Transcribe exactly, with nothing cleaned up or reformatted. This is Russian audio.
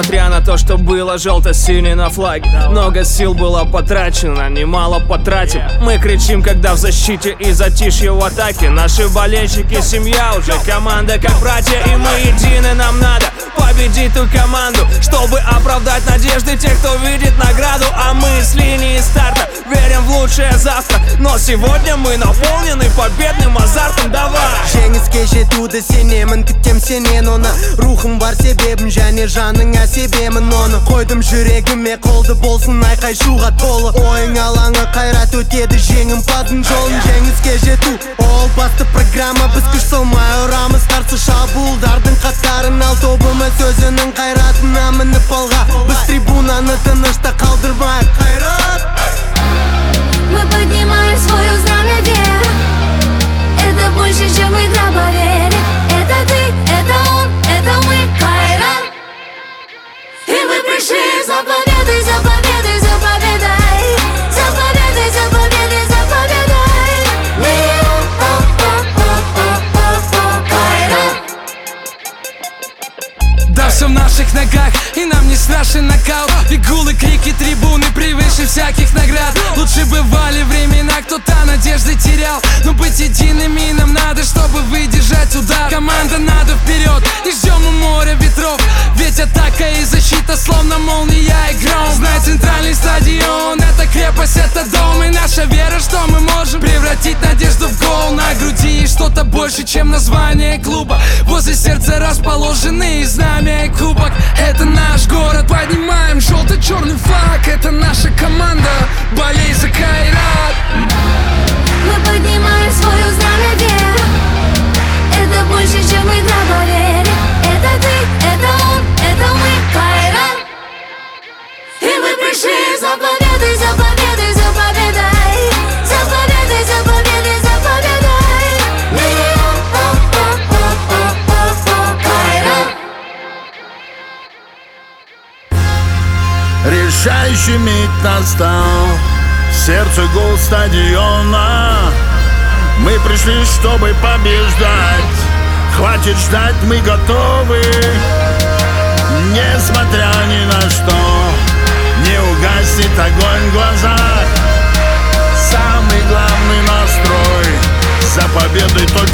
Несмотря на то, что было желто-синий на флаге, много сил было потрачено, немало потратим. Мы кричим, когда в защите и затишье в атаке. Наши болельщики, семья, уже команда как братья. И мы едины, нам надо победить ту команду, чтобы оправдать надежды тех, кто видит награду. А мы с линии старта верим в лучшее завтра, но сегодня мы наполнены победным азартом. Давай! Жеңіске жетуді сенемін, күтем сенен оны. Рухым бар себебім және жаныңа себемін оны. Қойдым жүрегіме қолды болсын айқай шуға толы. Ойың алаңы қайрат өтеді жеңімпаздың жолын. Жеңіске жету ол басты программа, біз күш салмай ұрамыз қарсы шабуылдардың қатарын. Ал тобымыз өзінің қайратына мініп алға, біз трибунаны тынышта қалдырмайық. Қайрат! Мы поднимаем свое знамя вверх. Это больше, чем игра, поверь. Это ты, это он, это мы, Кайрат. И мы пришли за победой, за победой, за победой. За победой, за победой, за победой. Кайрат. Да, все в наших ногах, и нам не страшен нокаут. И гулы, крики, трибуны превыше всяких наград. Лучше бывали времена, кто-то надежды терял, но быть едиными нам надо, чтобы выдержать удар. Команда надо вперед, не ждем у моря ветров, ведь атака и защита словно молния и гром. Знай, центральный стадион — это крепость, это дом. И наша вера, что мы можем превратить надежду в гол. На груди что-то больше, чем название клуба. Возле сердца расположены знамя и кубок. Это наш город, поднимаем желто-черный флаг. Это наша команда, болей за Кайрат. Мы поднимаем свое знамя вверх. Это больше, чем игра, поверь. Это ты, это он, это мы, Кайрат. И мы пришли за победой, за победой, за победой. За победой, за победой, за победой. Кайрат. Решающий миг настал, в сердце гул стадиона. Мы пришли, чтобы побеждать. Хватит ждать, мы готовы. Несмотря ни на что, не угаснет огонь в глазах. Самый главный настрой, за победой только